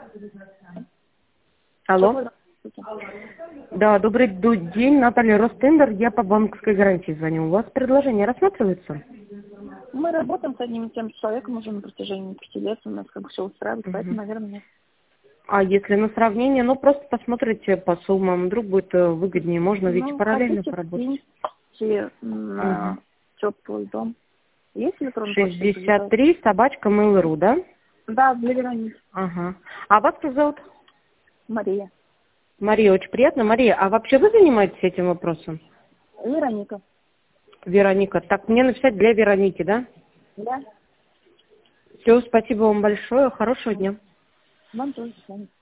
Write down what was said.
Алло. Да, добрый день, Наталья Ростендер. Я по банковской гарантии звоню. У вас предложение рассматривается? Мы работаем с одним и тем же человеком уже на протяжении 5 лет. У нас как бы все устраивает, поэтому, наверное, нет. А если на сравнение, ну просто посмотрите по суммам, вдруг будет выгоднее, можно ведь параллельно поработать. На теплый дом. Есть электронный 63 собачка Mail.ru, да? Да, для Вероники. Ага. А вас как зовут? Мария. Мария, очень приятно. Мария, а вообще вы занимаетесь этим вопросом? Вероника. Вероника. Так, мне написать для Вероники, да? Да. Все, спасибо вам большое. Хорошего дня. Вам тоже.